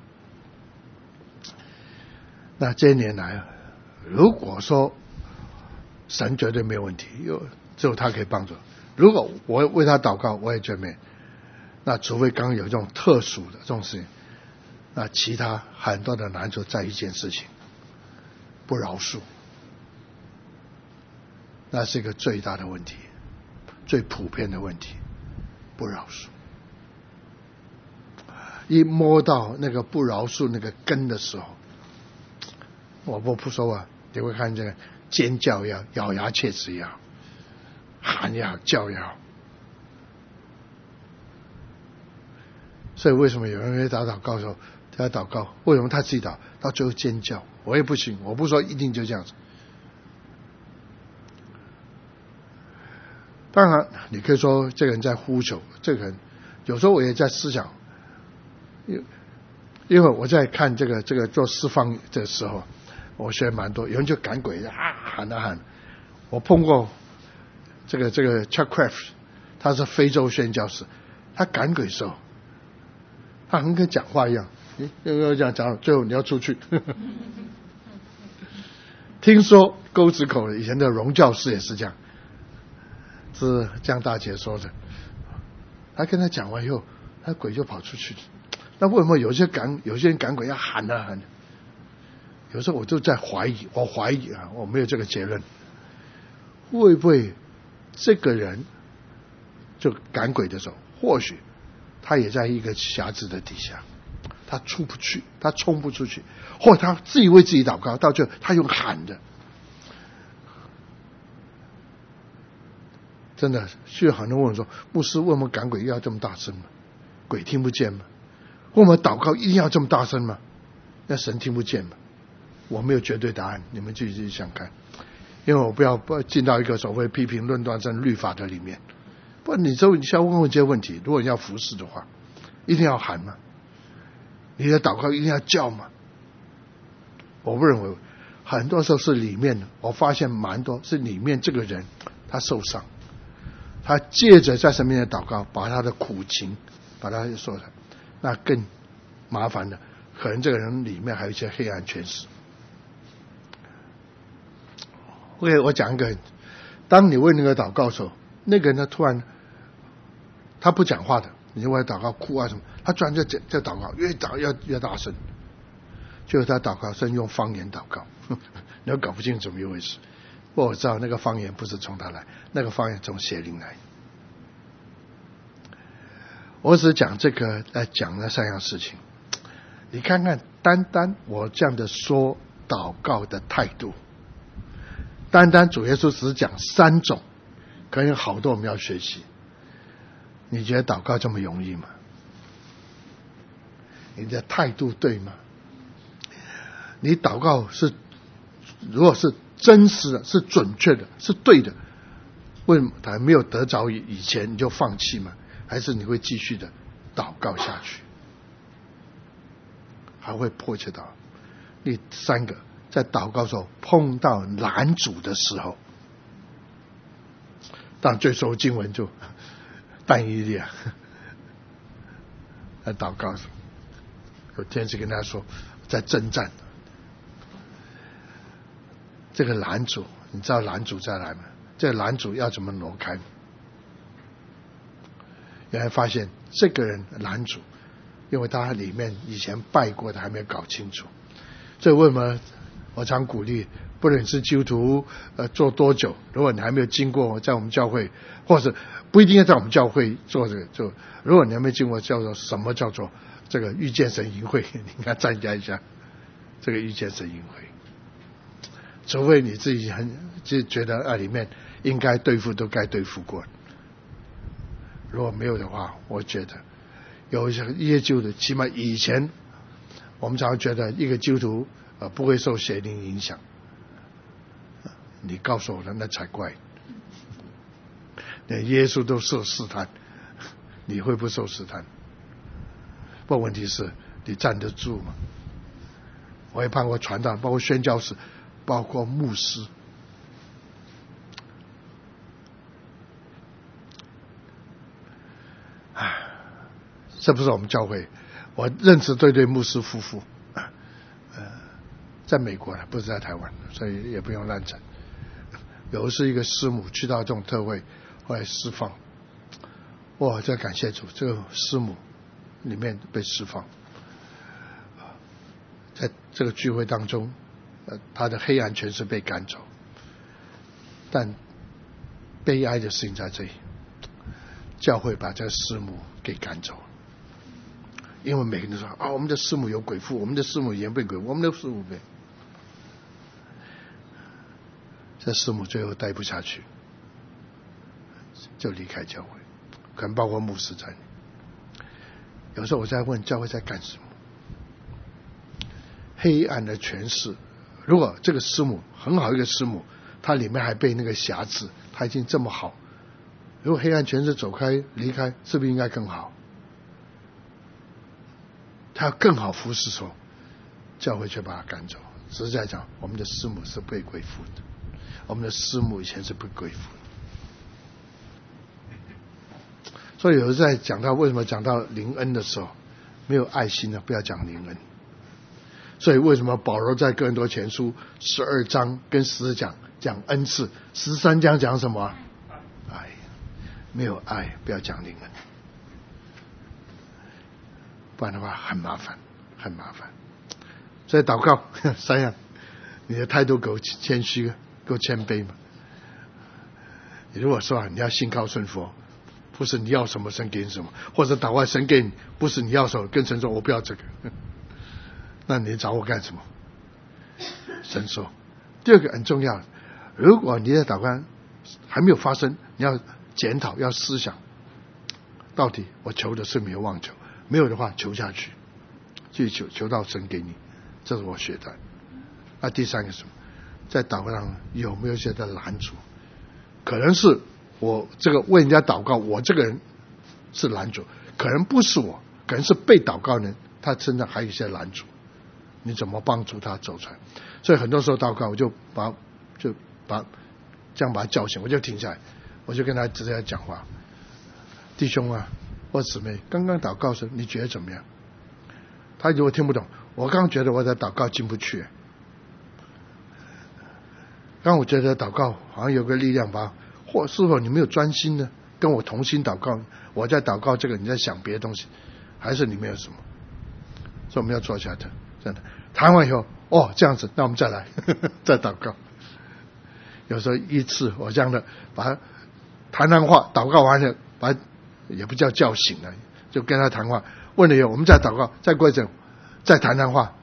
那这些年来，如果说神绝对没有问题，有只有他可以帮助。如果我为他祷告，我也觉得没。那除非刚刚有这种特殊的这种事情， 那其他很多的难处在一件事情，不饶恕，那是一个最大的问题，最普遍的问题，不饶恕。一摸到那个不饶恕那个根的时候，我不不说啊，你会看这个尖叫也好，咬牙切齿也好，喊也好，叫也好。所以为什么有人会打祷告的时候，他祷告，为什么他自己祷，到最后尖叫？我也不行，我不说一定就这样子。当然，你可以说这个人在呼求，这个人有时候我也在思想，因因为我在看这个这个做释放的时候，我学蛮多，有人就赶鬼啊喊啊喊。我碰过这个这个 Chuck Craft， 他是非洲宣教士，他赶鬼的时候，他很跟讲话一样，要要这样讲，最后你要出去。听说沟子口以前的荣教师也是这样，是江大姐说的。他跟他讲完以后，他鬼就跑出去。那为什么有些赶有些人赶鬼要喊啊喊？有时候我就在怀疑，我怀疑啊，我没有这个结论，会不会这个人就赶鬼的时候，或许他也在一个匣子的底下，他出不去，他冲不出去，或者他自己为自己祷告，到最后他用喊的。真的，就很多人问我说：“牧师，为什么赶鬼要这么大声吗？鬼听不见吗？为什么祷告一定要这么大声吗？那神听不见吗？”我没有绝对答案，你们自己想看。因为我不要不进到一个所谓批评论断症律法的里面。不，你就你先问问这些问题。如果你要服侍的话，一定要喊吗？你的祷告一定要叫吗？我不认为，很多时候是里面的。我发现蛮多是里面这个人他受伤。他借着在神面前祷告，把他的苦情把他说的，那更麻烦的，可能这个人里面还有一些黑暗权势。OK， 我讲一个，当你为那个祷告的时候，那个人呢突然他不讲话的，你就为他祷告哭啊什么，他突然就在在祷告，越祷越越大声，就是他祷告是用方言祷告，你都搞不清楚怎么一回事。不过我知道那个方言不是从他来，那个方言从邪灵来。我只讲这个来讲那三样事情，你看看单单我这样的说祷告的态度，单单主耶稣只讲三种，可能有好多我们要学习。你觉得祷告这么容易吗？你的态度对吗？你祷告是如果是真实的，是准确的，是对的，为什么还没有得着以前你就放弃吗？还是你会继续的祷告下去，还会迫切到第三个，在祷告的时候碰到拦阻的时候，当然最熟经文就但以理啊，来祷告的时候，有天使跟他说在征战，这个拦阻，你知道拦阻在哪吗？这个拦阻要怎么挪开吗？原来发现这个人拦阻，因为他里面以前拜过的还没有搞清楚，所以为什么我常鼓励，不论是基督徒呃做多久，如果你还没有经过在我们教会，或者不一定要在我们教会做这个，就如果你还没经过叫做什么叫做这个遇见神营会，你应该参加一下这个遇见神营会。除非你自己很就觉得啊里面应该对付都该对付过，如果没有的话，我觉得有一些一些基督徒，起码以前我们常常觉得一个基督徒呃不会受邪灵影响，你告诉我的那才怪。连耶稣都受试探，你会不受试探？不过问题是你站得住吗？我也碰过传道，包括宣教士，包括牧师，唉，这不是我们教会。我认识对对牧师夫妇，呃，在美国不是在台湾，所以也不用乱讲。有的是一个师母去到这种特会，后来释放，哇！这感谢主，这个师母里面被释放。 在这个聚会当中，呃，他的黑暗权势被赶走。但悲哀的事情在这里，教会把这个师母给赶走了。因为每个人都说啊，我们的师母有鬼附，我们的师母也被鬼附，我们的师母被，这师母最后待不下去，就离开教会，可能包括牧师在内。有时候我在问教会在干什么？黑暗的权势，如果这个师母很好一个师母，它里面还被那个瑕疵，它已经这么好，如果黑暗权势走开离开，是不是应该更好？他要更好服侍说，教会却把他赶走。实际在讲，我们的师母是被归附的，我们的师母以前是被归附的。所以有时在讲到为什么讲到灵恩的时候，没有爱心呢？不要讲灵恩。所以为什么保罗在哥林多前书十二章跟十四讲讲恩赐，十三章讲什么？爱。没有爱，不要讲灵恩。不然的话很麻烦，很麻烦。所以祷告三样，你的态度够谦虚，够谦卑嘛？你如果说你要信靠顺服，不是你要什么神给你什么，或者祷告神给你，不是你要什么跟神说我不要这个，那你找我干什么？神说。第二个很重要，如果你的祷告还没有发生，你要检讨，要思想，到底我求的是没有妄求。没有的话，求下去，去求求到神给你，这是我学的。那第三个是什么？在祷告上有没有些的拦阻？可能是我这个为人家祷告，我这个人是拦阻，可能不是我，可能是被祷告人，他身上还有一些拦阻，你怎么帮助他走出来？所以很多时候祷告，我就把就把这样把他叫醒，我就停下来，我就跟他直接讲话，弟兄啊。或姊妹，刚刚祷告时你觉得怎么样？他如果听不懂，我刚刚觉得我在祷告进不去，刚刚我觉得祷告好像有个力量吧，或是否你没有专心呢？跟我同心祷告，我在祷告这个，你在想别的东西，还是你没有什么？所以我们要坐下的，真的谈完以后，哦，这样子，那我们再来呵呵再祷告。有时候一次我这样的把他谈谈话，祷告完了，把他也不叫叫醒了，就跟他谈话，问了以后，我们再祷告，再过一阵，再谈谈话。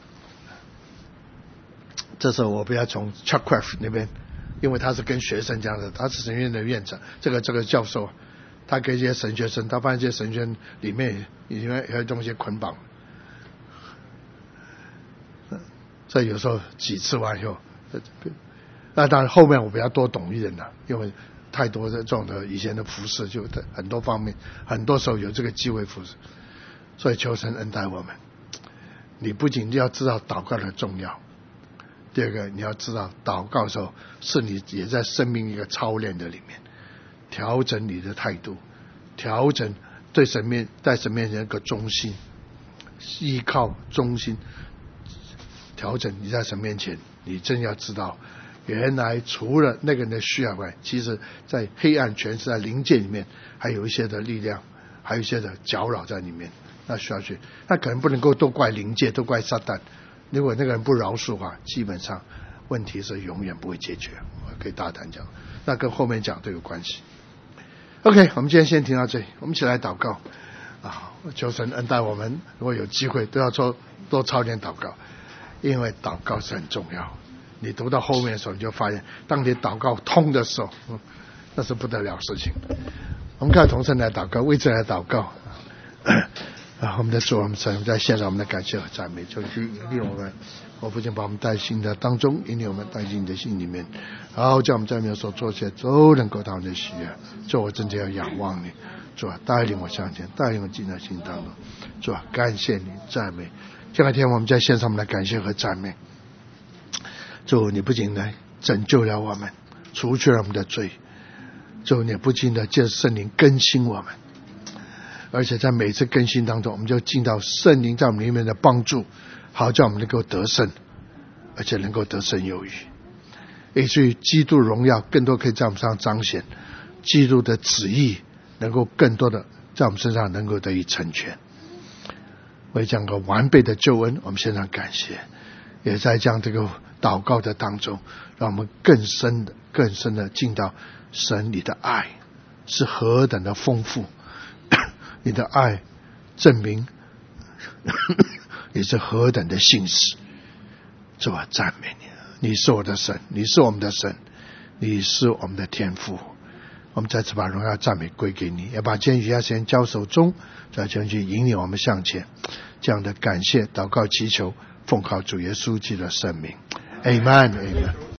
这时候我不要从 Chuck Craft 那边，因为他是跟学生这样的，他是神学院的院长，这个这个教授，他给这些神学生，他发现这些神学生里面里面有东西捆绑，所以有时候几次完以后，那当然后面我比较多懂一点了，因为太多的这种的以前的服侍，就很多方面，很多时候有这个机会服侍，所以求神恩待我们。你不仅要知道祷告的重要，第二个你要知道祷告的时候是你也在生命一个操练的里面，调整你的态度，调整对神面在神面前一个忠心，依靠忠心，调整你在神面前，你真要知道。原来除了那个人的需要外，其实在黑暗权势在灵界里面还有一些的力量，还有一些的搅扰在里面，那需要去，那可能不能够都怪灵界，都怪撒旦。如果那个人不饶恕的话，基本上问题是永远不会解决，我可以大胆讲，那跟后面讲都有关系。 OK， 我们今天先听到这里，我们一起来祷告啊！求神恩待我们，如果有机会都要做多操练祷告，因为祷告是很重要。你读到后面的时候，你就发现，当你祷告通的时候，嗯，那是不得了事情。我们看同声来祷告，为这来祷告。啊，我们的主，我们神在献上我们的感谢和赞美，求去引领我们，我父亲把我们带进的当中，引领我们带进你的心里面，然后叫我们在里面所做些都能够到你的喜悦。主，我真的要仰望你，主啊，带领我向前，带领我进到心当中。主啊，感谢你，赞美。这两天我们在献上我们的感谢和赞美。主，你不仅来拯救了我们，除去了我们的罪，主，你不仅的借圣灵更新我们，而且在每次更新当中，我们就进到圣灵在我们里面的帮助，好叫我们能够得胜，而且能够得胜有余，以至于基督荣耀更多可以在我们身上彰显，基督的旨意能够更多的在我们身上能够得以成全。 为这样个完备的救恩，我们献上感谢。也在这样这个祷告的当中，让我们更深的、更深的进到神你的爱是何等的丰富，你的爱证明你是何等的信实。主啊，赞美你，你是我的神，你是我们的神，你是我们的天父。我们再次把荣耀赞美归给你，也把今天余下时间交手中，再继续引领我们向前。这样的感谢祷告祈求，奉靠主耶稣基督的圣名 Amen Amen。